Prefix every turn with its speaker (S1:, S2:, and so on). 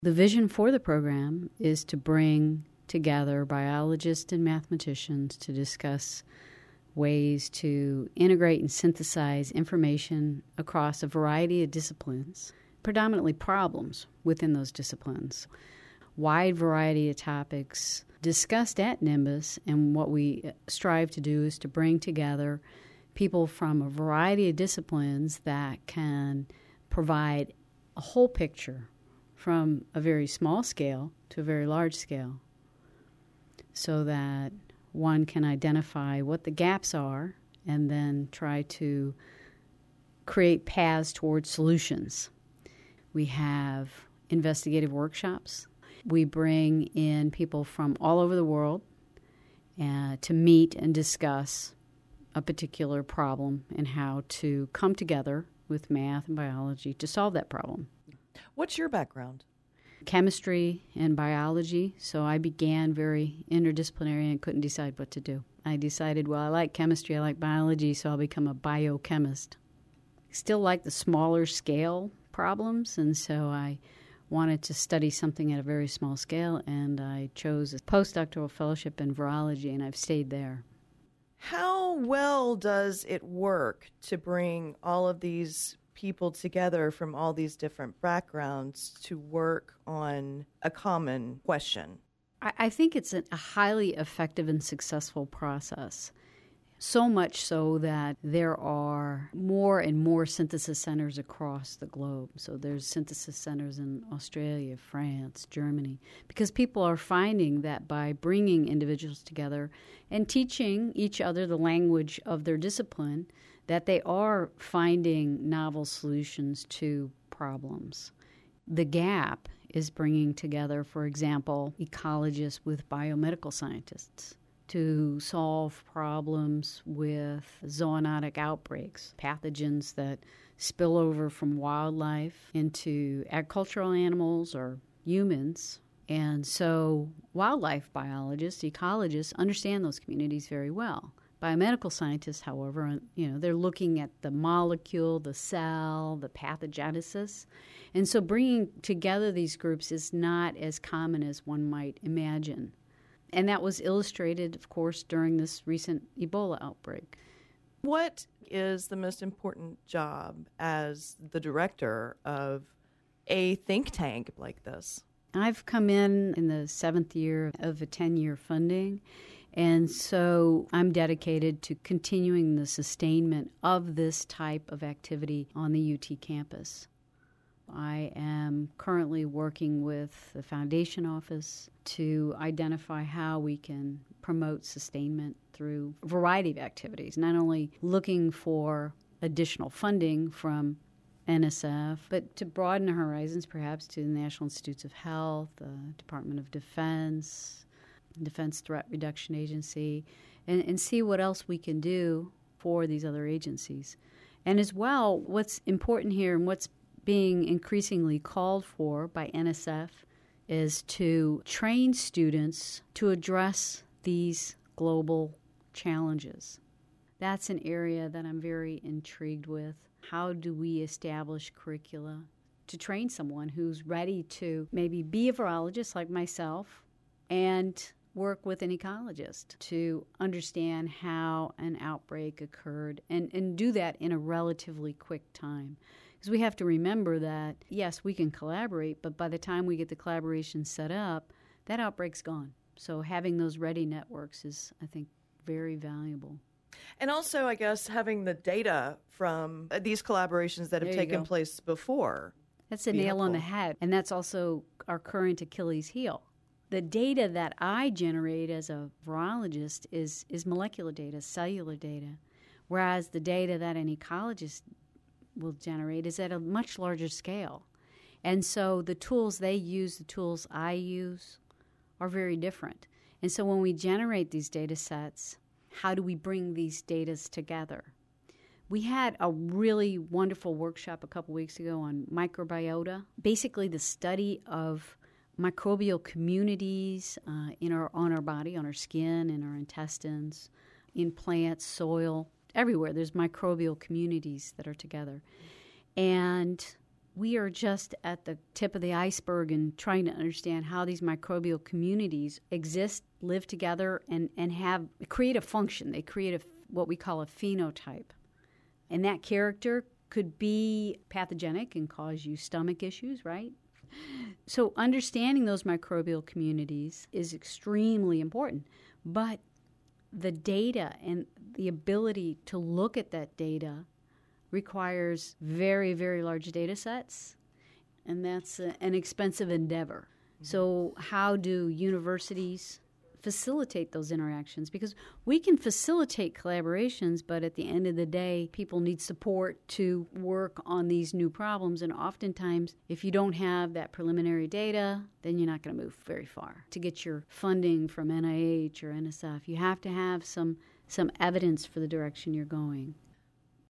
S1: The vision for the program is to bring together biologists and mathematicians to discuss ways to integrate and synthesize information across a variety of disciplines, predominantly problems within those disciplines. Wide variety of topics discussed at Nimbus, and what we strive to do is to bring together people from a variety of disciplines that can provide a whole picture from a very small scale to a very large scale, so that one can identify what the gaps are and then try to create paths towards solutions. We have investigative workshops. We bring in people from all over the world to meet and discuss a particular problem and how to come together with math and biology to solve that problem.
S2: What's your background?
S1: Chemistry and biology, so I began very interdisciplinary and couldn't decide what to do. I decided, well, I like chemistry, I like biology, so I'll become a biochemist. Still like the smaller scale problems, and so I wanted to study something at a very small scale, and I chose a postdoctoral fellowship in virology, and I've stayed there.
S2: How well does it work to bring all of these people together from all these different backgrounds to work on a common question?
S1: I think it's a highly effective and successful process. So much so that there are more and more synthesis centers across the globe. So there's synthesis centers in Australia, France, Germany, because people are finding that by bringing individuals together and teaching each other the language of their discipline, that they are finding novel solutions to problems. The gap is bringing together, for example, ecologists with biomedical scientists to solve problems with zoonotic outbreaks, pathogens that spill over from wildlife into agricultural animals or humans. And so wildlife biologists, ecologists understand those communities very well. Biomedical scientists, however, they're looking at the molecule, the cell, the pathogenesis. And so bringing together these groups is not as common as one might imagine. And that was illustrated, of course, during this recent Ebola outbreak.
S2: What is the most important job as the director of a think tank like this?
S1: I've come in the 7th year of a 10-year funding, and so I'm dedicated to continuing the sustainment of this type of activity on the UT campus. I am currently working with the Foundation Office to identify how we can promote sustainment through a variety of activities, not only looking for additional funding from NSF, but to broaden our horizons perhaps to the National Institutes of Health, the Department of Defense, Defense Threat Reduction Agency, and see what else we can do for these other agencies. And as well, what's important here and what's being increasingly called for by NSF is to train students to address these global challenges. That's an area that I'm very intrigued with. How do we establish curricula to train someone who's ready to maybe be a virologist like myself and work with an ecologist to understand how an outbreak occurred and do that in a relatively quick time? Because we have to remember that, yes, we can collaborate, but by the time we get the collaboration set up, that outbreak's gone. So having those ready networks is, I think, very valuable.
S2: And also, I guess, having the data from these collaborations that have taken place before.
S1: That's a nail on the head. And that's also our current Achilles heel. The data that I generate as a virologist is molecular data, cellular data, whereas the data that an ecologist will generate is at a much larger scale. And so the tools they use, the tools I use, are very different. And so when we generate these data sets, how do we bring these data together? We had a really wonderful workshop a couple weeks ago on microbiota, basically the study of microbial communities on our body, on our skin, in our intestines, in plants, soil, everywhere. There's microbial communities that are together. And we are just at the tip of the iceberg in trying to understand how these microbial communities exist, live together, and create a function. They create what we call a phenotype. And that character could be pathogenic and cause you stomach issues, right? So understanding those microbial communities is extremely important. But the data and the ability to look at that data requires very, very large data sets, and that's an expensive endeavor. So how do universities facilitate those interactions? Because we can facilitate collaborations, but at the end of the day, people need support to work on these new problems. And oftentimes, if you don't have that preliminary data, then you're not going to move very far. To get your funding from NIH or NSF, you have to have some evidence for the direction you're going.